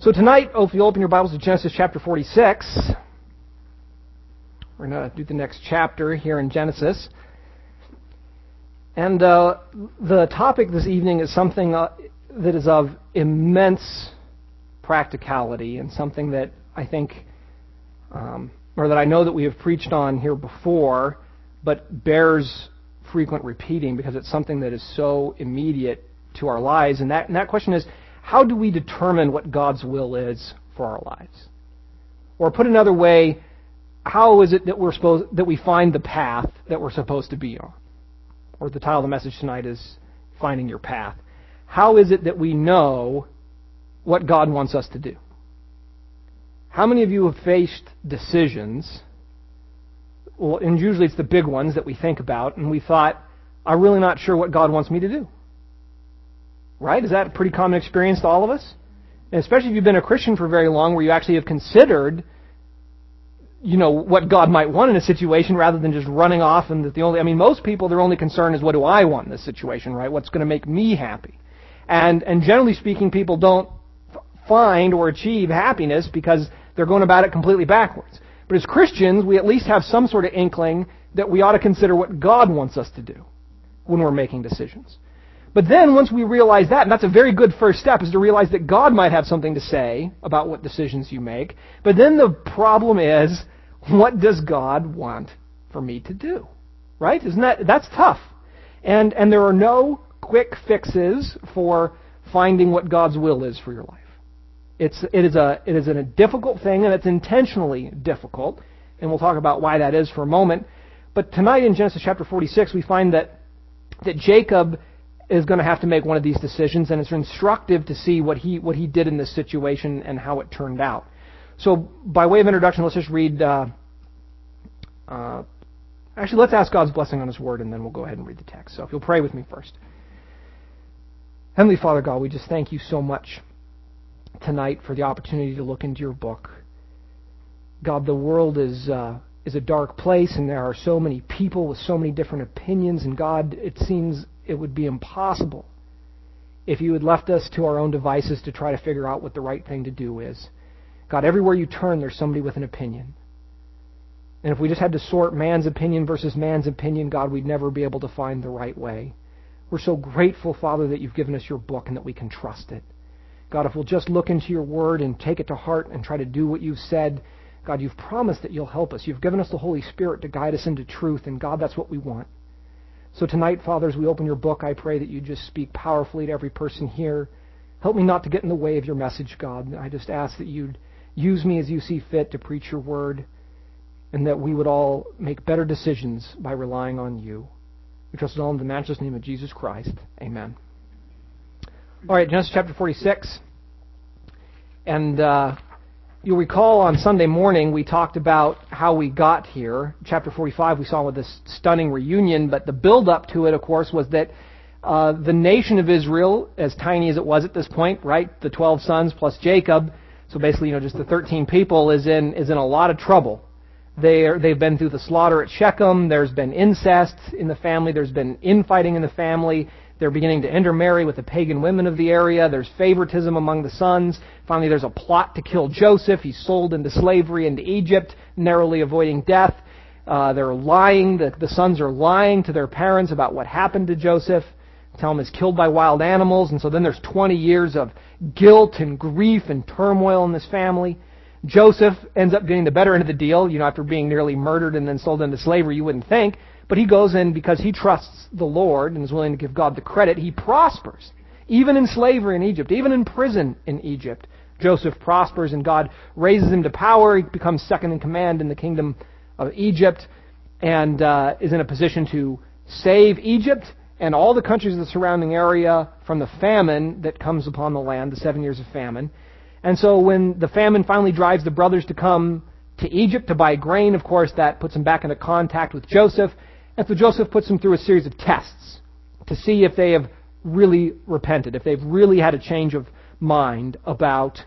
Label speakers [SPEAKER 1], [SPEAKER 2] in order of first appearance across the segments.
[SPEAKER 1] So tonight, if you open your Bibles to Genesis chapter 46, we're going to do the next chapter here in Genesis. And the topic this evening is something that is of immense practicality and something that I think, or that I know that we have preached on here before, but bears frequent repeating because it's something that is so immediate to our lives. And that question is, how do we determine what God's will is for our lives? Or put another way, how is it that we find the path that we're supposed to be on? Or the title of the message tonight is Finding Your Path. How is it that we know what God wants us to do? How many of you have faced decisions, well, and usually it's the big ones that we think about, and we thought, I'm really not sure what God wants me to do? Right? Is that a pretty common experience to all of us? And especially if you've been a Christian for very long, where you actually have considered, what God might want in a situation rather than just running off and most people, their only concern is, what do I want in this situation, right? What's going to make me happy? And generally speaking, people don't find or achieve happiness because they're going about it completely backwards. But as Christians, we at least have some sort of inkling that we ought to consider what God wants us to do when we're making decisions. But then once we realize that, and that's a very good first step, is to realize that God might have something to say about what decisions you make. But then the problem is, what does God want for me to do? Right? That's tough. And there are no quick fixes for finding what God's will is for your life. It is a difficult thing, and it's intentionally difficult. And we'll talk about why that is for a moment. But tonight in Genesis chapter 46, we find that Jacob is going to have to make one of these decisions, and it's instructive to see what he did in this situation and how it turned out. So, by way of introduction, let's just read. Actually, let's ask God's blessing on His Word, and then we'll go ahead and read the text. So, if you'll pray with me first. Heavenly Father God, we just thank you so much tonight for the opportunity to look into your book. God, the world is a dark place, and there are so many people with so many different opinions. And God, it seems it would be impossible if you had left us to our own devices to try to figure out what the right thing to do is. God, everywhere you turn, there's somebody with an opinion. And if we just had to sort man's opinion versus man's opinion, God, we'd never be able to find the right way. We're so grateful, Father, that you've given us your book and that we can trust it. God, if we'll just look into your word and take it to heart and try to do what you've said, God, you've promised that you'll help us. You've given us the Holy Spirit to guide us into truth, and God, that's what we want. So tonight, Father, as we open your book, I pray that you just speak powerfully to every person here. Help me not to get in the way of your message, God. I just ask that you'd use me as you see fit to preach your word, and that we would all make better decisions by relying on you. We trust it all in the matchless name of Jesus Christ. Amen. All right, Genesis chapter 46. And you'll recall on Sunday morning we talked about how we got here. Chapter 45 we saw with this stunning reunion, but the build-up to it, of course, was that the nation of Israel, as tiny as it was at this point, right, the 12 sons plus Jacob, so basically, just the 13 people, is in a lot of trouble. They've been through the slaughter at Shechem. There's been incest in the family. There's been infighting in the family. They're beginning to intermarry with the pagan women of the area. There's favoritism among the sons. Finally, there's a plot to kill Joseph. He's sold into slavery into Egypt, narrowly avoiding death. They're lying. The sons are lying to their parents about what happened to Joseph. Tell him he's killed by wild animals. And so then there's 20 years of guilt and grief and turmoil in this family. Joseph ends up getting the better end of the deal, after being nearly murdered and then sold into slavery, you wouldn't think. But he goes in because he trusts the Lord and is willing to give God the credit. He prospers. Even in slavery in Egypt, even in prison in Egypt, Joseph prospers and God raises him to power. He becomes second in command in the kingdom of Egypt and is in a position to save Egypt and all the countries of the surrounding area from the famine that comes upon the land, the 7 years of famine. And so when the famine finally drives the brothers to come to Egypt to buy grain, of course, that puts them back into contact with Joseph. And so Joseph puts them through a series of tests to see if they have really repented, if they've really had a change of mind about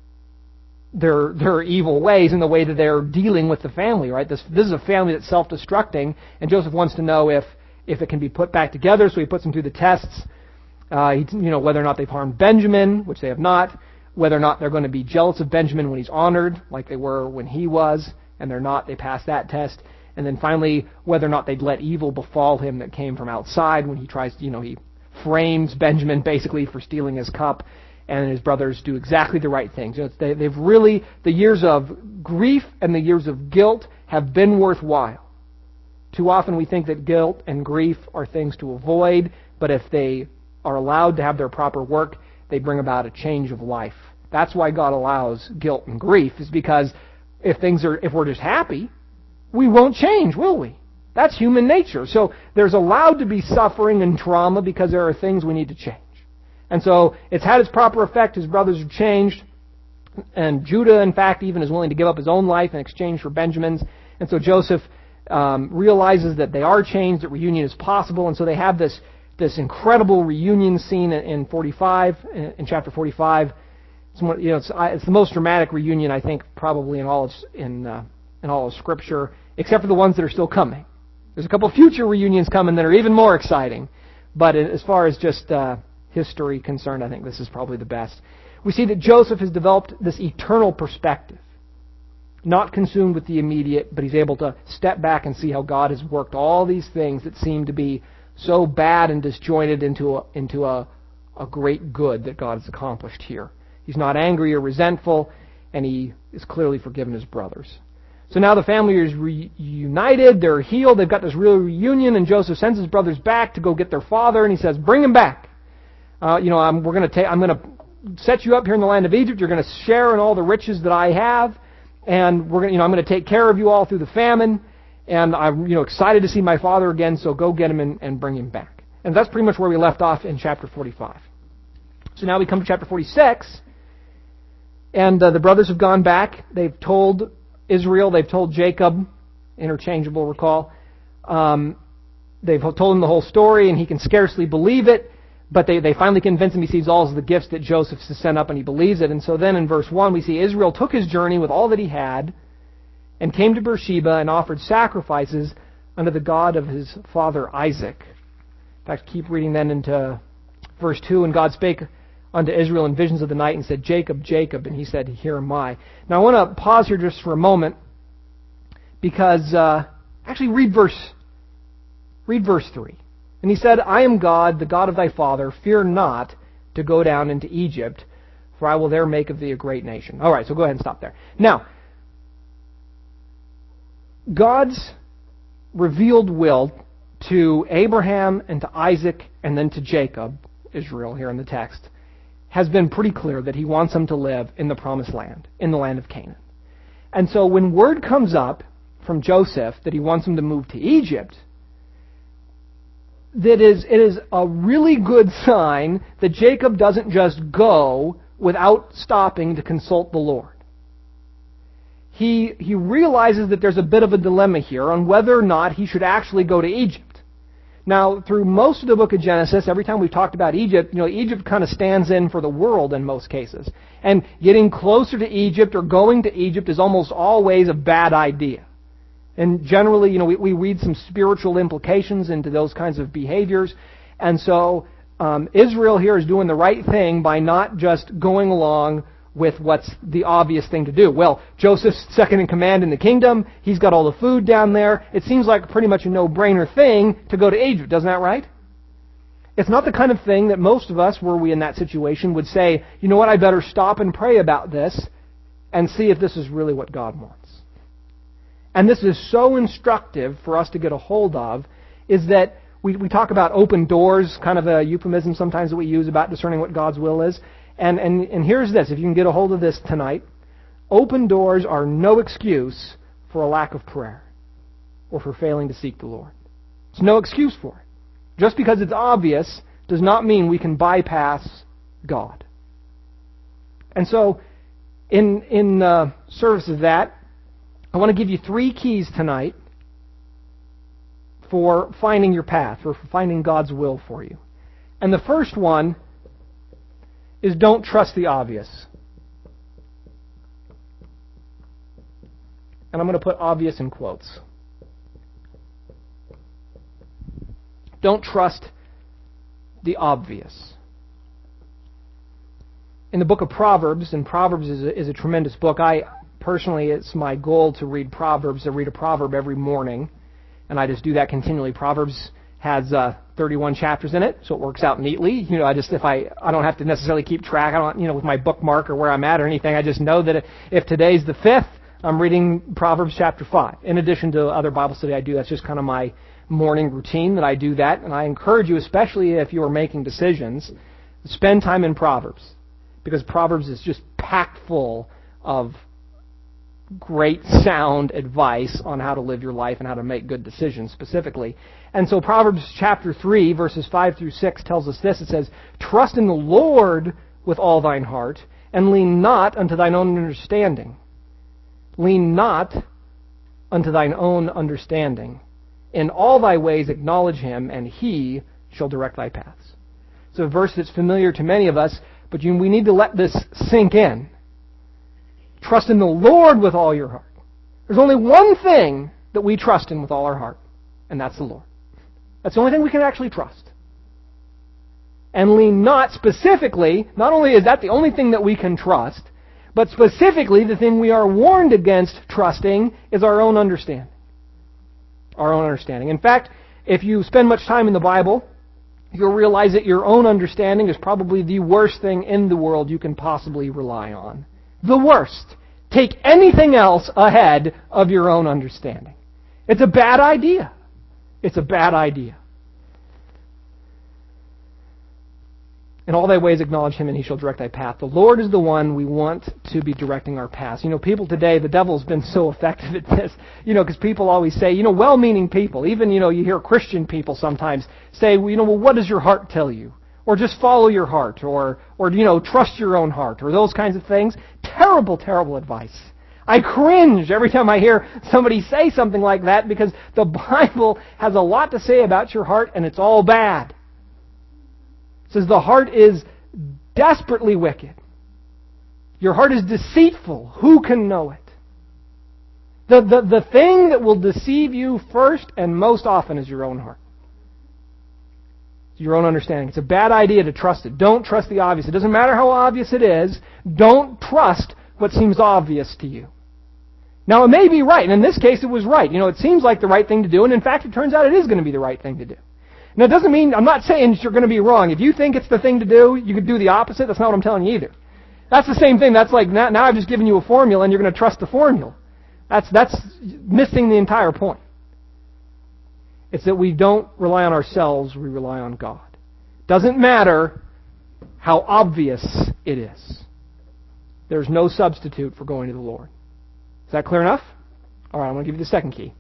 [SPEAKER 1] their evil ways and the way that they're dealing with the family, right? This is a family that's self-destructing, and Joseph wants to know if it can be put back together, so he puts them through the tests, whether or not they've harmed Benjamin, which they have not, whether or not they're going to be jealous of Benjamin when he's honored, like they were when he was, and they're not, they pass that test. And then finally, whether or not they'd let evil befall him that came from outside when he tries to, he frames Benjamin basically for stealing his cup, and his brothers do exactly the right thing. So they've really, the years of grief and the years of guilt have been worthwhile. Too often we think that guilt and grief are things to avoid, but if they are allowed to have their proper work, they bring about a change of life. That's why God allows guilt and grief, is because if we're just happy, we won't change, will we? That's human nature. So there's allowed to be suffering and trauma because there are things we need to change. And so it's had its proper effect. His brothers are changed. And Judah, in fact, even is willing to give up his own life in exchange for Benjamin's. And so Joseph realizes that they are changed, that reunion is possible. And so they have this incredible reunion scene in chapter 45. It's the most dramatic reunion, I think, probably in all of Scripture, except for the ones that are still coming. There's a couple future reunions coming that are even more exciting. But as far as just history concerned, I think this is probably the best. We see that Joseph has developed this eternal perspective. Not consumed with the immediate, but he's able to step back and see how God has worked all these things that seem to be so bad and disjointed into a great good that God has accomplished here. He's not angry or resentful, and he is clearly forgiven his brothers. So now the family is reunited, they're healed, they've got this real reunion, and Joseph sends his brothers back to go get their father, and he says, "Bring him back. I'm going to set you up here in the land of Egypt. You're going to share in all the riches that I have, and I'm going to take care of you all through the famine, and I'm excited to see my father again. So go get him and bring him back." And that's pretty much where we left off in chapter 45. So now we come to chapter 46, and the brothers have gone back. They've told Israel, they've told Jacob, interchangeable, recall. They've told him the whole story, and he can scarcely believe it. But they finally convince him he sees all of the gifts that Joseph has sent up, and he believes it. And so then in verse 1 we see Israel took his journey with all that he had and came to Beersheba and offered sacrifices unto the God of his father Isaac. In fact, keep reading then into verse 2. "And God spake unto Israel in visions of the night and said, Jacob, Jacob. And he said, Here am I." Now I want to pause here just for a moment because, actually read verse 3. "And he said, I am God, the God of thy father. Fear not to go down into Egypt, for I will there make of thee a great nation." All right, so go ahead and stop there. Now, God's revealed will to Abraham and to Isaac and then to Jacob, Israel here in the text, has been pretty clear that he wants them to live in the promised land, in the land of Canaan. And so when word comes up from Joseph that he wants them to move to Egypt, it is a really good sign that Jacob doesn't just go without stopping to consult the Lord. He realizes that there's a bit of a dilemma here on whether or not he should actually go to Egypt. Now, through most of the book of Genesis, every time we've talked about Egypt, Egypt kind of stands in for the world in most cases. And getting closer to Egypt or going to Egypt is almost always a bad idea. And generally, we read some spiritual implications into those kinds of behaviors. And so Israel here is doing the right thing by not just going along with what's the obvious thing to do. Well, Joseph's second in command in the kingdom. He's got all the food down there. It seems like pretty much a no-brainer thing to go to Egypt. Doesn't that right? It's not the kind of thing that most of us, were we in that situation, would say, you know what, I better stop and pray about this and see if this is really what God wants. And this is so instructive for us to get a hold of, is that we talk about open doors, kind of a euphemism sometimes that we use about discerning what God's will is. And here's this, if you can get a hold of this tonight, open doors are no excuse for a lack of prayer or for failing to seek the Lord. It's no excuse for it. Just because it's obvious does not mean we can bypass God. And so, in service of that, I want to give you 3 keys tonight for finding your path, or for finding God's will for you. And the first one is don't trust the obvious. And I'm going to put obvious in quotes. Don't trust the obvious. in the book of Proverbs, and Proverbs is a tremendous book. Personally, it's my goal to read Proverbs, to read a proverb every morning, and I just do that continually. Proverbs has 31 chapters in it, so it works out neatly. I don't have to necessarily keep track. I don't, with my bookmark or where I'm at or anything. I just know that if today's the 5th, I'm reading Proverbs chapter 5. In addition to other Bible study I do, that's just kind of my morning routine that I do that. And I encourage you, especially if you are making decisions, spend time in Proverbs, because Proverbs is just packed full of great sound advice on how to live your life and how to make good decisions specifically. And so Proverbs chapter 3, verses 5 through 6 tells us this. It says, "Trust in the Lord with all thine heart, and lean not unto thine own understanding." Lean not unto thine own understanding. In all thy ways acknowledge him, and he shall direct thy paths. It's a verse that's familiar to many of us, but we need to let this sink in. Trust in the Lord with all your heart. There's only one thing that we trust in with all our heart, and that's the Lord. That's the only thing we can actually trust. And lean not specifically, not only is that the only thing that we can trust, but specifically the thing we are warned against trusting is our own understanding. Our own understanding. In fact, if you spend much time in the Bible, you'll realize that your own understanding is probably the worst thing in the world you can possibly rely on. The worst. Take anything else ahead of your own understanding. It's a bad idea. It's a bad idea. In all thy ways acknowledge him, and he shall direct thy path. The Lord is the one we want to be directing our paths. People today, the devil's been so effective at this, because people always say, well-meaning people, even, you hear Christian people sometimes say, well, what does your heart tell you? Or just follow your heart, or trust your own heart, or those kinds of things. Terrible, terrible advice. I cringe every time I hear somebody say something like that, because the Bible has a lot to say about your heart, and it's all bad. It says the heart is desperately wicked. Your heart is deceitful. Who can know it? The thing that will deceive you first and most often is your own heart. Your own understanding. It's a bad idea to trust it. Don't trust the obvious. It doesn't matter how obvious it is. Don't trust what seems obvious to you. Now, it may be right, and in this case it was right. It seems like the right thing to do, and in fact it turns out it is going to be the right thing to do. Now, it doesn't mean, I'm not saying you're going to be wrong. If you think it's the thing to do, you could do the opposite. That's not what I'm telling you either. That's the same thing. That's like, now I've just given you a formula and you're going to trust the formula. That's missing the entire point. It's that we don't rely on ourselves, we rely on God. Doesn't matter how obvious it is. There's no substitute for going to the Lord. Is that clear enough? All right, I'm going to give you the second key.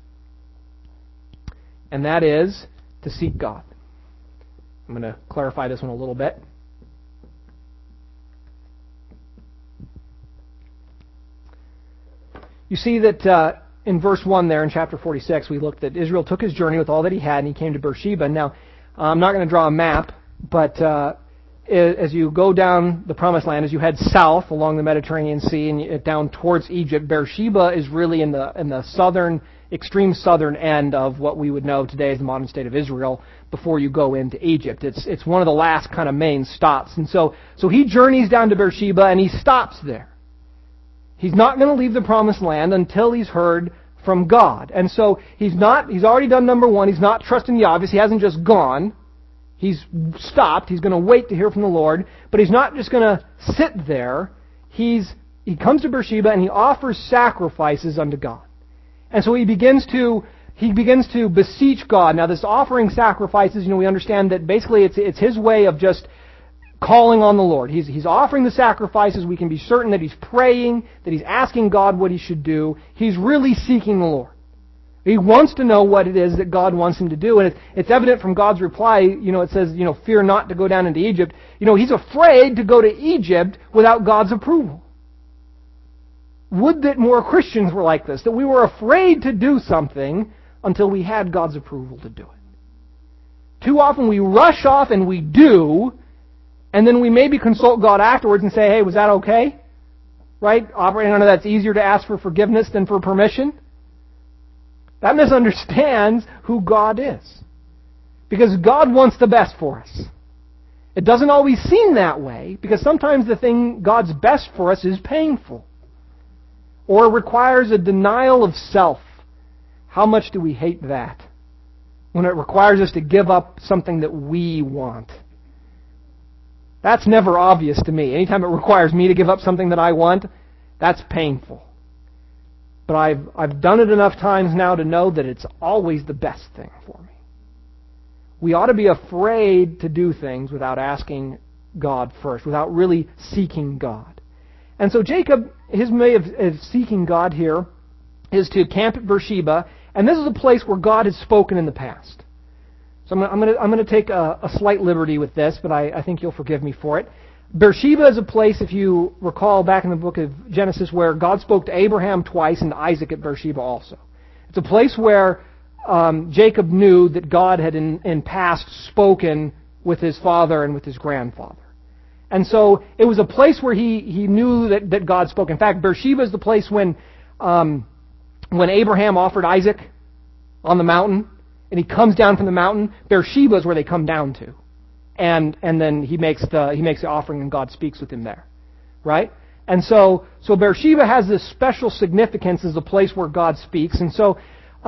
[SPEAKER 1] And that is to seek God. I'm going to clarify this one a little bit. You see that in verse 1 there in chapter 46, we looked that Israel took his journey with all that he had, and he came to Beersheba. Now, I'm not going to draw a map, but as you go down the Promised Land, as you head south along the Mediterranean Sea and down towards Egypt, Beersheba is really in the southern, extreme southern end of what we would know today as the modern state of Israel before you go into Egypt. It's one of the last kind of main stops. And so he journeys down to Beersheba and he stops there. He's not going to leave the Promised Land until he's heard from God. And so he's already done number one. He's not trusting the obvious. He hasn't just gone. He's stopped. He's going to wait to hear from the Lord. But he's not just going to sit there. He comes to Beersheba and he offers sacrifices unto God. And so he begins to beseech God. Now this offering sacrifices, we understand that basically it's his way of just calling on the Lord. He's offering the sacrifices. We can be certain that he's praying, that he's asking God what he should do. He's really seeking the Lord. He wants to know what it is that God wants him to do. And it's evident from God's reply, it says, fear not to go down into Egypt. He's afraid to go to Egypt without God's approval. Would that more Christians were like this, that we were afraid to do something until we had God's approval to do it. Too often we rush off and we do, and then we maybe consult God afterwards and say, hey, was that okay? Right? Operating under that's easier to ask for forgiveness than for permission. That misunderstands who God is. Because God wants the best for us. It doesn't always seem that way, because sometimes the thing God's best for us is painful, or requires a denial of self. How much do we hate that? When it requires us to give up something that we want. That's never obvious to me. Anytime it requires me to give up something that I want, that's painful. But I've done it enough times now to know that it's always the best thing for me. We ought to be afraid to do things without asking God first, without really seeking God. And so Jacob, his way of seeking God here is to camp at Beersheba, and this is a place where God has spoken in the past. So I'm going to take a slight liberty with this, but I think you'll forgive me for it. Beersheba is a place, if you recall back in the book of Genesis, where God spoke to Abraham twice and to Isaac at Beersheba also. It's a place where Jacob knew that God had in past spoken with his father and with his grandfather. And so it was a place where he knew that God spoke. In fact, Beersheba is the place when Abraham offered Isaac on the mountain, and he comes down from the mountain. Beersheba is where they come down to, and then he makes the offering, and God speaks with him there, right? And so Beersheba has this special significance as a place where God speaks. And so,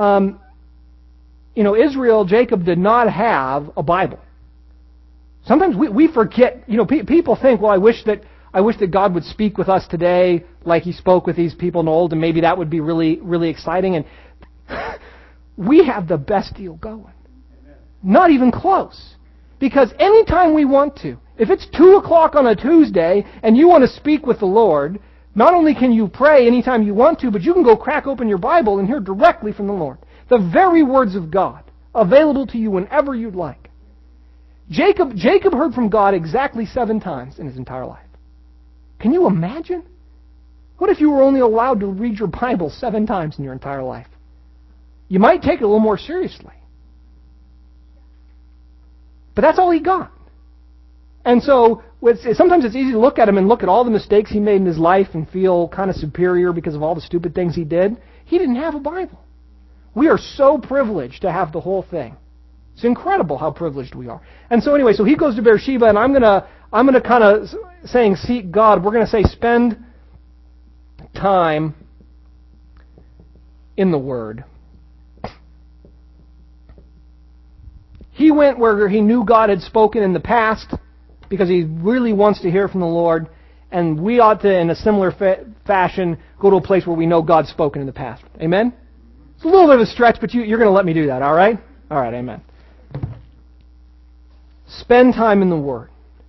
[SPEAKER 1] Israel, Jacob did not have a Bible. Sometimes we forget. People think, well, I wish that God would speak with us today like He spoke with these people in old, and maybe that would be really, really exciting. And we have the best deal going. Not even close. Because anytime we want to, if it's 2 o'clock on a Tuesday and you want to speak with the Lord, not only can you pray anytime you want to, but you can go crack open your Bible and hear directly from the Lord. The very words of God, available to you whenever you'd like. Jacob heard from God exactly 7 times in his entire life. Can you imagine? What if you were only allowed to read your Bible 7 times in your entire life? You might take it a little more seriously. But that's all he got. And so sometimes it's easy to look at him and look at all the mistakes he made in his life and feel kind of superior because of all the stupid things he did. He didn't have a Bible. We are so privileged to have the whole thing. It's incredible how privileged we are. And so anyway, so he goes to Beersheba, and I'm gonna kind of saying seek God. We're going to say spend time in the Word. He went where he knew God had spoken in the past because he really wants to hear from the Lord. And we ought to, in a similar fashion, go to a place where we know God's spoken in the past. Amen? It's a little bit of a stretch, but you're going to let me do that, all right? All right, amen. Spend time in the Word.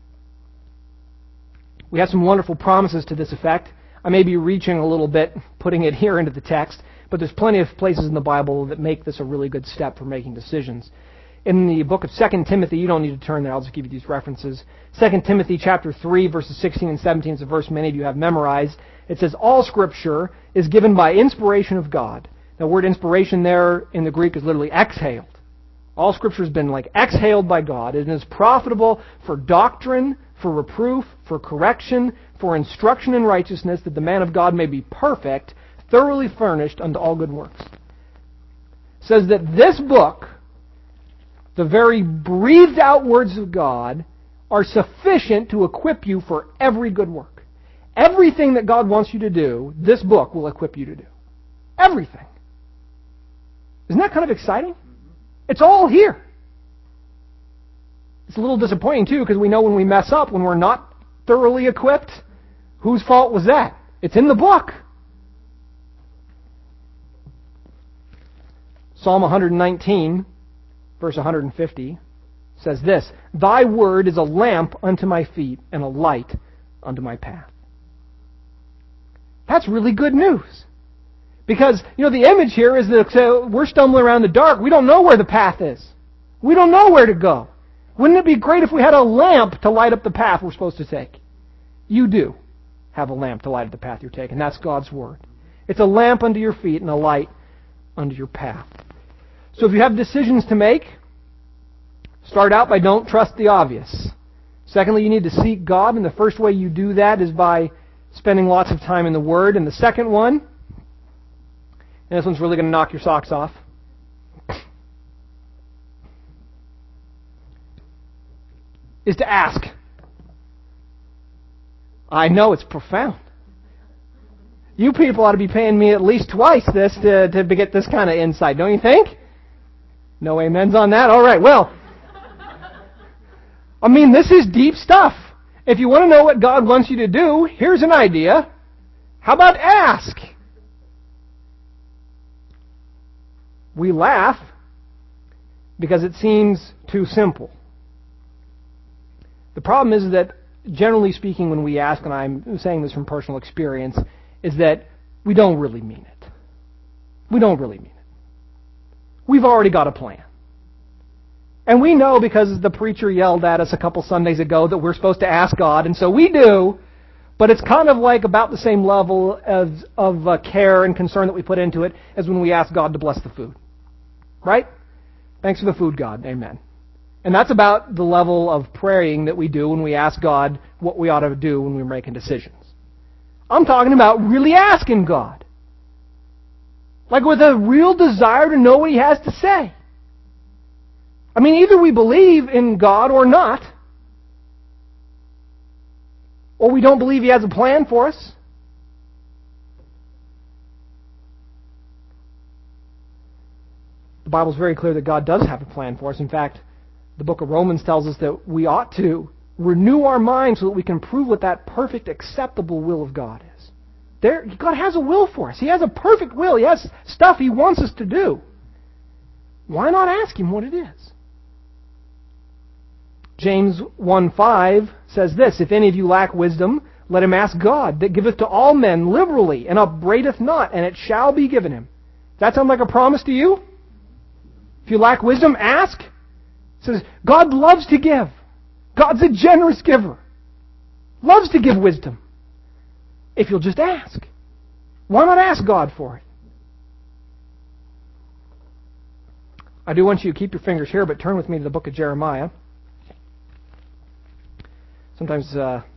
[SPEAKER 1] We have some wonderful promises to this effect. I may be reaching a little bit, putting it here into the text, but there's plenty of places in the Bible that make this a really good step for making decisions. In the book of 2 Timothy, you don't need to turn there, I'll just give you these references. 2 Timothy chapter 3, verses 16 and 17 is a verse many of you have memorized. It says, all Scripture is given by inspiration of God. The word inspiration there in the Greek is literally exhaled. All Scripture has been exhaled by God. It is profitable for doctrine, for reproof, for correction, for instruction in righteousness, that the man of God may be perfect, thoroughly furnished unto all good works. It says that this book, the very breathed out words of God, are sufficient to equip you for every good work. Everything that God wants you to do, this book will equip you to do. Everything. Isn't that kind of exciting? It's all here. It's a little disappointing, too, because we know when we mess up, when we're not thoroughly equipped, whose fault was that? It's in the book. Psalm 119, verse 150, says this, Thy word is a lamp unto my feet and a light unto my path. That's really good news. Because, the image here is that we're stumbling around in the dark. We don't know where the path is. We don't know where to go. Wouldn't it be great if we had a lamp to light up the path we're supposed to take? You do have a lamp to light up the path you're taking. That's God's Word. It's a lamp unto your feet and a light unto your path. So if you have decisions to make, start out by don't trust the obvious. Secondly, you need to seek God, and the first way you do that is by spending lots of time in the Word. And the second one, and this one's really going to knock your socks off, is to ask. I know, it's profound. You people ought to be paying me at least twice this to get this kind of insight, don't you think? No amens on that? All right, well, I mean, this is deep stuff. If you want to know what God wants you to do, here's an idea. How about ask? We laugh because it seems too simple. The problem is that, generally speaking, when we ask, and I'm saying this from personal experience, is that we don't really mean it. We don't really mean it. We've already got a plan. And we know because the preacher yelled at us a couple Sundays ago that we're supposed to ask God, and so we do, but it's kind of like about the same level of care and concern that we put into it as when we ask God to bless the food. Right? Thanks for the food, God. Amen. And that's about the level of praying that we do when we ask God what we ought to do when we're making decisions. I'm talking about really asking God. Like with a real desire to know what He has to say. I mean, either we believe in God or not. Or we don't believe He has a plan for us. The Bible's very clear that God does have a plan for us. In fact, the book of Romans tells us that we ought to renew our minds so that we can prove what that perfect, acceptable will of God is. God has a will for us. He has a perfect will. He has stuff He wants us to do. Why not ask Him what it is? James 1:5 says this, "If any of you lack wisdom, let him ask God, that giveth to all men liberally, and upbraideth not, and it shall be given him." Does that sound like a promise to you? If you lack wisdom, ask. It says, God loves to give. God's a generous giver. Loves to give wisdom. If you'll just ask. Why not ask God for it? I do want you to keep your fingers here, but turn with me to the book of Jeremiah. Sometimes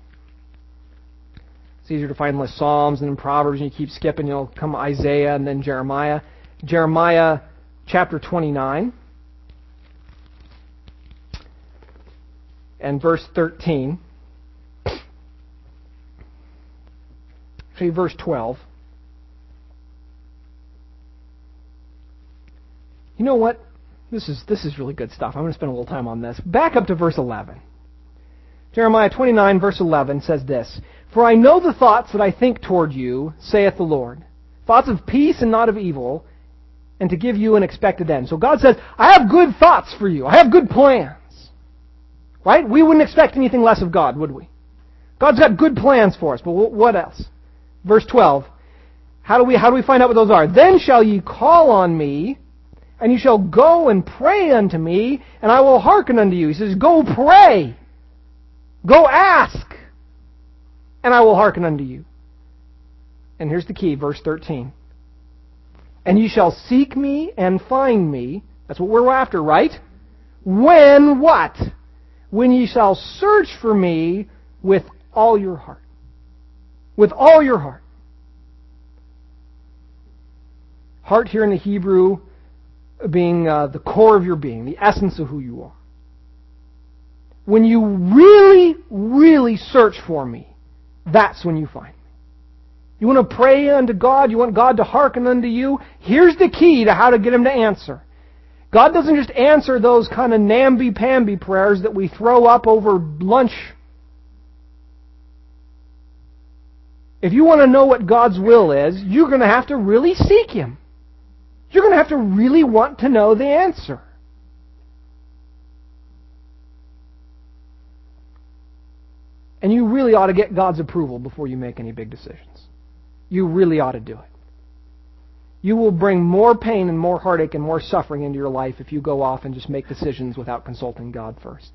[SPEAKER 1] it's easier to find less Psalms and then Proverbs, and you keep skipping. You'll come Isaiah and then Jeremiah. Jeremiah chapter 29 and verse 13. Actually, verse 12. You know what? This is really good stuff. I'm going to spend a little time on this. Back up to verse 11. Jeremiah 29, verse 11 says this, "For I know the thoughts that I think toward you, saith the Lord, thoughts of peace and not of evil, and to give you an expected end." So God says, I have good thoughts for you. I have good plans. Right? We wouldn't expect anything less of God, would we? God's got good plans for us, but what else? Verse 12, how do we find out what those are? "Then shall ye call on me, and you shall go and pray unto me, and I will hearken unto you." He says, go pray. Go ask, and I will hearken unto you. And here's the key, verse 13. "And ye shall seek me and find me." That's what we're after, right? "When" what? "When ye shall search for me with all your heart." With all your heart. Heart here in the Hebrew being the core of your being, the essence of who you are. When you really, really search for me, that's when you find me. You want to pray unto God, you want God to hearken unto you, here's the key to how to get Him to answer. God doesn't just answer those kind of namby-pamby prayers that we throw up over lunch. If you want to know what God's will is, you're going to have to really seek Him. You're going to have to really want to know the answer. And you really ought to get God's approval before you make any big decisions. You really ought to do it. You will bring more pain and more heartache and more suffering into your life if you go off and just make decisions without consulting God first.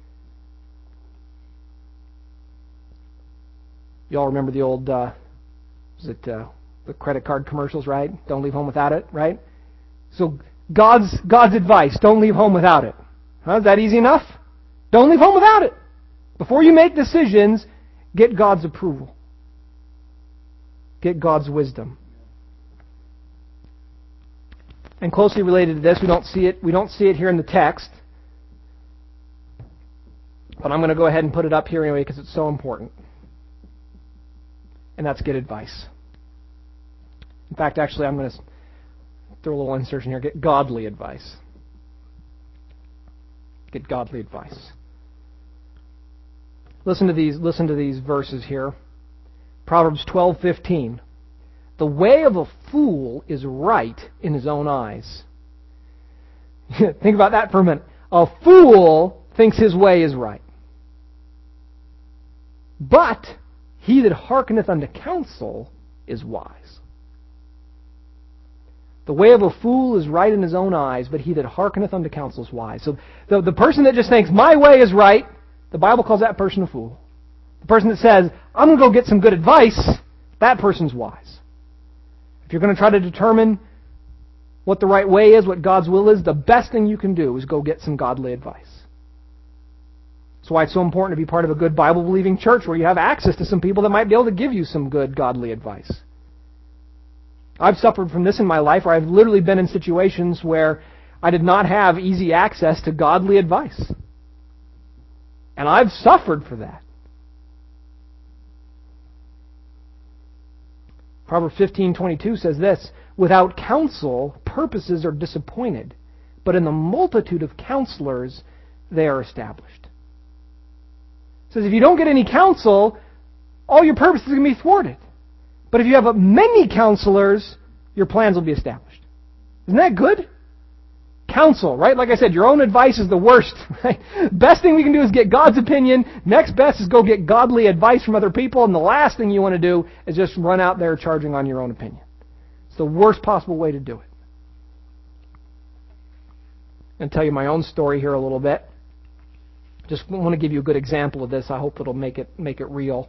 [SPEAKER 1] You all remember the old, the credit card commercials, right? Don't leave home without it, right? So God's advice, don't leave home without it. Huh? Is that easy enough? Don't leave home without it. Before you make decisions, get God's approval. Get God's wisdom. And closely related to this, we don't see it here in the text. But I'm going to go ahead and put it up here anyway because it's so important. and that's get advice. In fact, actually, I'm going to throw a little insertion here. Get godly advice. Get godly advice. Listen to these verses here. Proverbs 12:15. The way of a fool is right in his own eyes. Think about that for a minute. A fool thinks his way is right. But he that hearkeneth unto counsel is wise. The way of a fool is right in his own eyes, but he that hearkeneth unto counsel is wise. So the person that just thinks, my way is right, the Bible calls that person a fool. The person that says, I'm going to go get some good advice, that person's wise. If you're going to try to determine what the right way is, what God's will is, the best thing you can do is go get some godly advice. That's why it's so important to be part of a good Bible-believing church where you have access to some people that might be able to give you some good godly advice. I've suffered from this in my life where I've literally been in situations where I did not have easy access to godly advice. And I've suffered for that. Proverbs 15:22 says this, without counsel, purposes are disappointed, but in the multitude of counselors, they are established. It says if you don't get any counsel, all your purposes are going to be thwarted. But if you have many counselors, your plans will be established. Isn't that good? Counsel, right? Like I said, your own advice is the worst. Right? Best thing we can do is get God's opinion. Next best is go get godly advice from other people. And the last thing you want to do is just run out there charging on your own opinion. It's the worst possible way to do it. I'll tell you my own story here a little bit. Just want to give you a good example of this. I hope it'll make it real.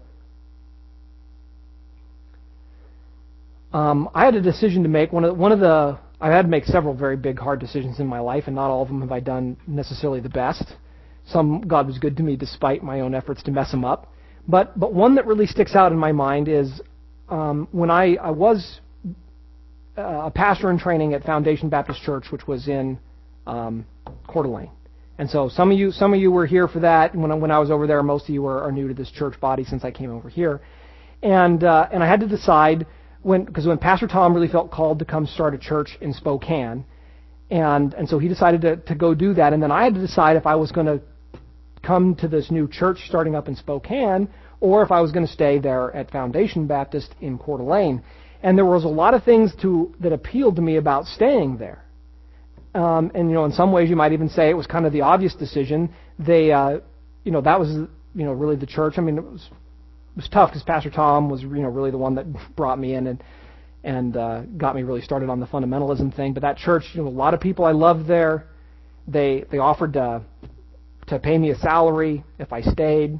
[SPEAKER 1] I had a decision to make. I had to make several very big, hard decisions in my life, and not all of them have I done necessarily the best. Some God was good to me despite my own efforts to mess them up. But one that really sticks out in my mind is when I was a pastor in training at Foundation Baptist Church, which was in Coeur d'Alene. And so some of you were here for that when I was over there. Most of you are new to this church body since I came over here, and I had to decide. Because when Pastor Tom really felt called to come start a church in Spokane, and so he decided to go do that, and then I had to decide if I was going to come to this new church starting up in Spokane, or if I was going to stay there at Foundation Baptist in Coeur d'Alene. And there was a lot of things that appealed to me about staying there. And in some ways you might even say it was kind of the obvious decision. That was really the church. I mean, it was tough because Pastor Tom was really the one that brought me in and got me really started on the fundamentalism thing. But that church, a lot of people I loved there. They offered to pay me a salary if I stayed.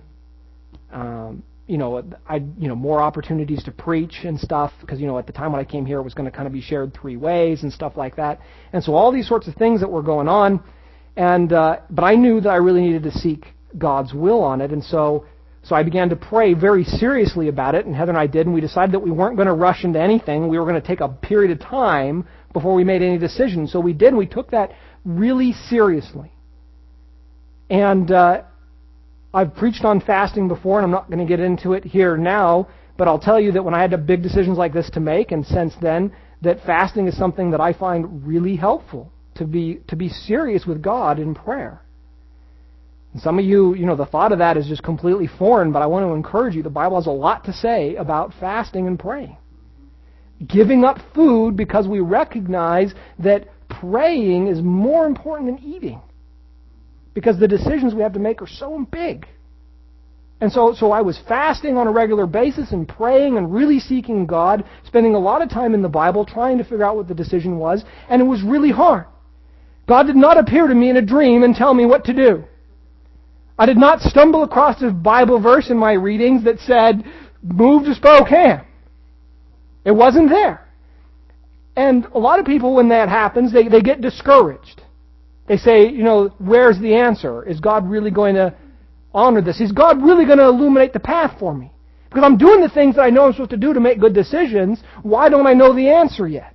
[SPEAKER 1] More opportunities to preach and stuff because at the time when I came here it was going to kind of be shared 3 ways and stuff like that. And so all these sorts of things that were going on, but I knew that I really needed to seek God's will on it, and so I began to pray very seriously about it, and Heather and I did, and we decided that we weren't going to rush into anything. We were going to take a period of time before we made any decisions. So we did, and we took that really seriously. And I've preached on fasting before, and I'm not going to get into it here now, but I'll tell you that when I had big decisions like this to make, and since then, that fasting is something that I find really helpful to be serious with God in prayer. And some of you, the thought of that is just completely foreign, but I want to encourage you. The Bible has a lot to say about fasting and praying. Giving up food because we recognize that praying is more important than eating. Because the decisions we have to make are so big. And so I was fasting on a regular basis and praying and really seeking God, spending a lot of time in the Bible trying to figure out what the decision was, and it was really hard. God did not appear to me in a dream and tell me what to do. I did not stumble across a Bible verse in my readings that said, move to Spokane. It wasn't there. And a lot of people, when that happens, they get discouraged. They say, where's the answer? Is God really going to honor this? Is God really going to illuminate the path for me? Because I'm doing the things that I know I'm supposed to do to make good decisions. Why don't I know the answer yet?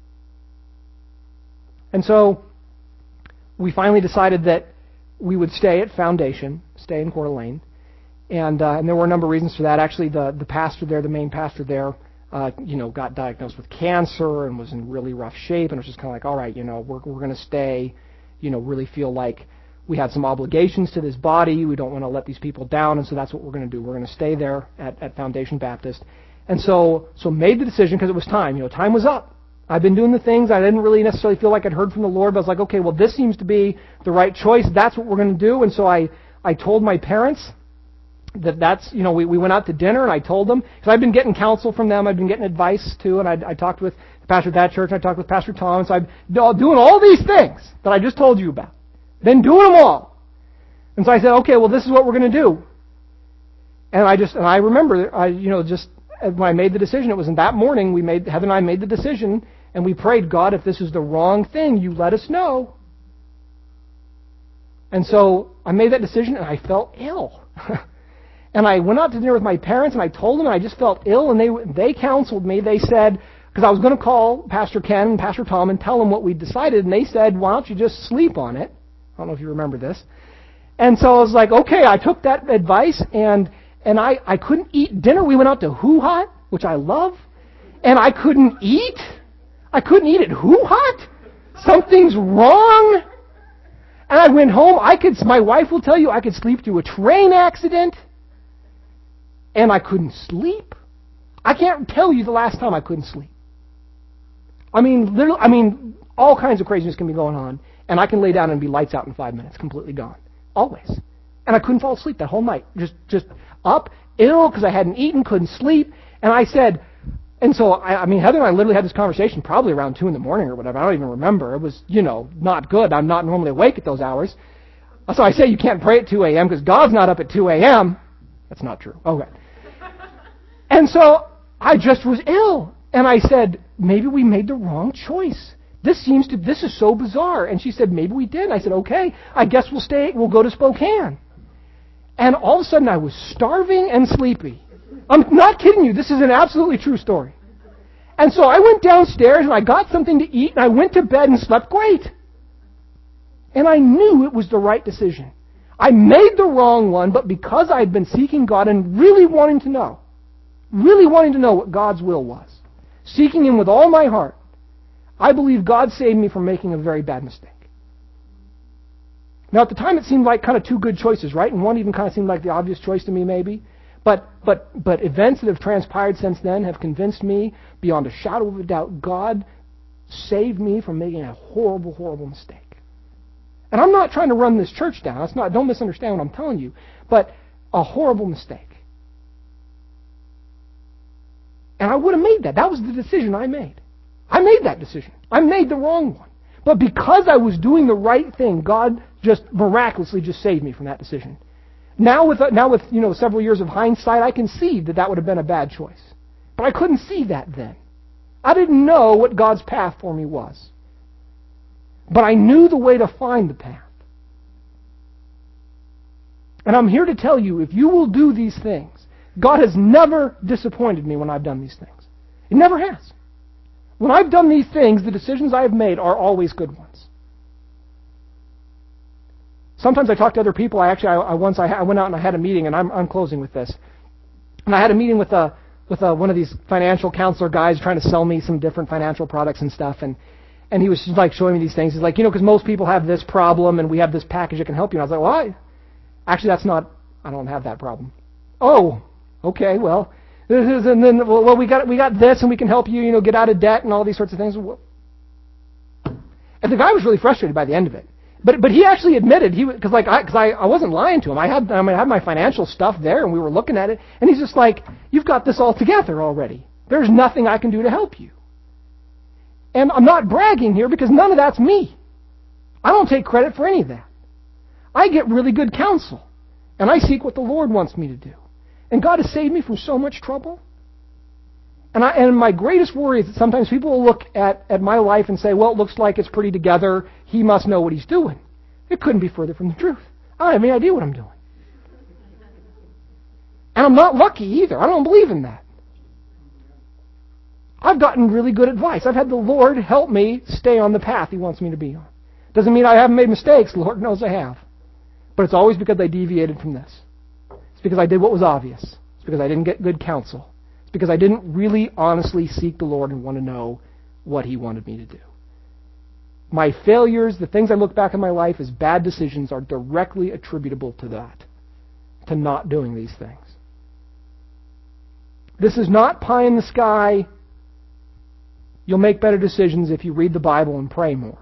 [SPEAKER 1] And so we finally decided that we would stay at Foundation, stay in Coeur d'Alene. And there were a number of reasons for that. Actually, the pastor there, the main pastor there, got diagnosed with cancer and was in really rough shape, and it was just kind of like, all right, we're going to stay, really feel like we had some obligations to this body. We don't want to let these people down, and so that's what we're going to do. We're going to stay there at Foundation Baptist. And so made the decision because it was time. Time was up. I've been doing the things. I didn't really necessarily feel like I'd heard from the Lord, but I was like, okay, well, this seems to be the right choice. That's what we're going to do. And so I told my parents that's, we went out to dinner, and I told them, because I've been getting counsel from them. I've been getting advice, too, and I talked with the pastor of that church, and I talked with Pastor Tom, and so I'm doing all these things that I just told you about. Been doing them all. And so I said, okay, well, this is what we're going to do. And I remember, just when I made the decision, it was in that morning, Heather and I made the decision, and we prayed, God, if this is the wrong thing, you let us know. And so I made that decision, and I felt ill. And I went out to dinner with my parents, and I told them, and I just felt ill, and they counseled me. They said, because I was going to call Pastor Ken and Pastor Tom and tell them what we decided, and they said, why don't you just sleep on it? I don't know if you remember this. And so I was like, okay, I took that advice, and I couldn't eat dinner. We went out to Hoo Hot, which I love, and I couldn't eat. I couldn't eat at Hoo Hot. Something's wrong. And I went home. My wife will tell you, I could sleep through a train accident, and I couldn't sleep. I can't tell you the last time I couldn't sleep. Literally, all kinds of craziness can be going on, and I can lay down and be lights out in 5 minutes, completely gone. Always. And I couldn't fall asleep that whole night. Just up, ill, because I hadn't eaten, couldn't sleep. And I said, and so, Heather and I literally had this conversation probably around 2 in the morning or whatever. I don't even remember. It was, not good. I'm not normally awake at those hours. So I say you can't pray at 2 a.m. because God's not up at 2 a.m. That's not true. Okay. And so I just was ill. And I said, maybe we made the wrong choice. This is so bizarre. And she said, maybe we did. And I said, okay, I guess we'll go to Spokane. And all of a sudden I was starving and sleepy. I'm not kidding you. This is an absolutely true story. And so I went downstairs and I got something to eat and I went to bed and slept great. And I knew it was the right decision. I made the wrong one, but because I had been seeking God and really wanting to know what God's will was, seeking Him with all my heart, I believe God saved me from making a very bad mistake. Now, at the time, it seemed like kind of two good choices, right? And one even kind of seemed like the obvious choice to me, maybe. But events that have transpired since then have convinced me, beyond a shadow of a doubt, God saved me from making a horrible, horrible mistake. And I'm not trying to run this church down. Don't misunderstand what I'm telling you. But a horrible mistake. And I would have made that. That was the decision I made. I made that decision. I made the wrong one. But because I was doing the right thing, God just miraculously just saved me from that decision. Now with several years of hindsight, I can see that would have been a bad choice. But I couldn't see that then. I didn't know what God's path for me was. But I knew the way to find the path. And I'm here to tell you, if you will do these things, God has never disappointed me when I've done these things. It never has. When I've done these things, the decisions I have made are always good ones. Sometimes I talk to other people. I went out and I had a meeting, and I'm closing with this. And I had a meeting with one of these financial counselor guys trying to sell me some different financial products and stuff. And he was just like showing me these things. He's like, because most people have this problem, and we have this package that can help you. And I was like, well, actually, I don't have that problem. Oh, okay, well. And then, we got this, and we can help you, get out of debt and all these sorts of things. And the guy was really frustrated by the end of it. But he actually admitted because I wasn't lying to him. I had my financial stuff there, and we were looking at it, and he's just like, "You've got this all together already. There's nothing I can do to help you." And I'm not bragging here because none of that's me. I don't take credit for any of that. I get really good counsel, and I seek what the Lord wants me to do. And God has saved me from so much trouble. And my greatest worry is that sometimes people will look at my life and say, well, it looks like it's pretty together. He must know what he's doing. It couldn't be further from the truth. I don't have any idea what I'm doing. And I'm not lucky either. I don't believe in that. I've gotten really good advice. I've had the Lord help me stay on the path He wants me to be on. Doesn't mean I haven't made mistakes. The Lord knows I have. But it's always because I deviated from this. It's because I did what was obvious. It's because I didn't get good counsel. It's because I didn't really honestly seek the Lord and want to know what He wanted me to do. My failures, the things I look back in my life as bad decisions, are directly attributable to that, to not doing these things. This is not pie in the sky. You'll make better decisions if you read the Bible and pray more.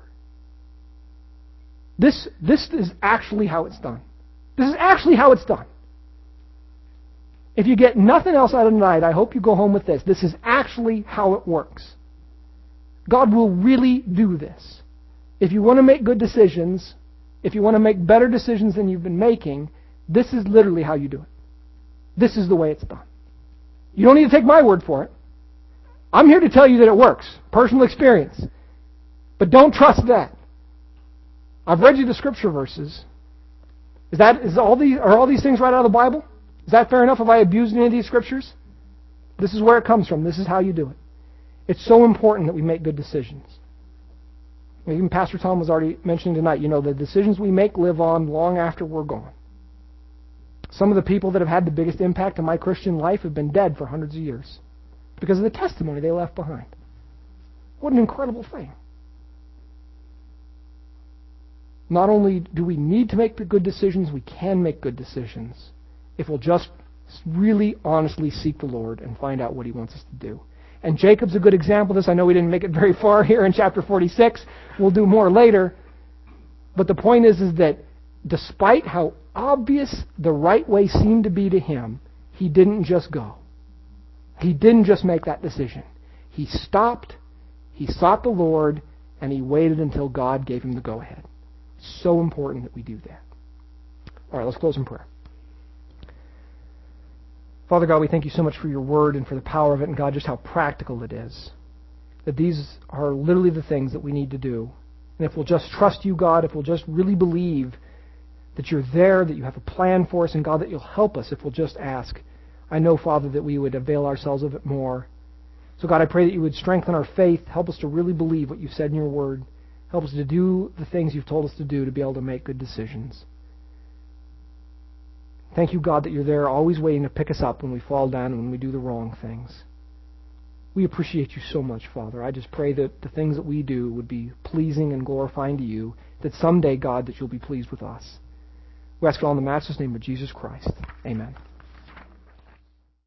[SPEAKER 1] This is actually how it's done. This is actually how it's done. If you get nothing else out of tonight, I hope you go home with this. This is actually how it works. God will really do this. If you want to make good decisions, if you want to make better decisions than you've been making, this is literally how you do it. This is the way it's done. You don't need to take my word for it. I'm here to tell you that it works. Personal experience. But don't trust that. I've read you the scripture verses. Are all these things right out of the Bible? Is that fair enough? Have I abused any of these scriptures? This is where it comes from. This is how you do it. It's so important that we make good decisions. Even Pastor Tom was already mentioning tonight, the decisions we make live on long after we're gone. Some of the people that have had the biggest impact on my Christian life have been dead for hundreds of years because of the testimony they left behind. What an incredible thing. Not only do we need to make good decisions, we can make good decisions if we'll just really honestly seek the Lord and find out what He wants us to do. And Jacob's a good example of this. I know we didn't make it very far here in chapter 46. We'll do more later. But the point is that despite how obvious the right way seemed to be to him, he didn't just go. He didn't just make that decision. He stopped, he sought the Lord, and he waited until God gave him the go-ahead. It's so important that we do that. All right, let's close in prayer. Father God, we thank you so much for your word and for the power of it, and God, just how practical it is. That these are literally the things that we need to do. And if we'll just trust you, God, if we'll just really believe that you're there, that you have a plan for us, and God, that you'll help us if we'll just ask. I know, Father, that we would avail ourselves of it more. So God, I pray that you would strengthen our faith, help us to really believe what you've said in your word, help us to do the things you've told us to do to be able to make good decisions. Thank you, God, that you're there always waiting to pick us up when we fall down and when we do the wrong things. We appreciate you so much, Father. I just pray that the things that we do would be pleasing and glorifying to you, that someday, God, that you'll be pleased with us. We ask it all in the matchless name of Jesus Christ. Amen.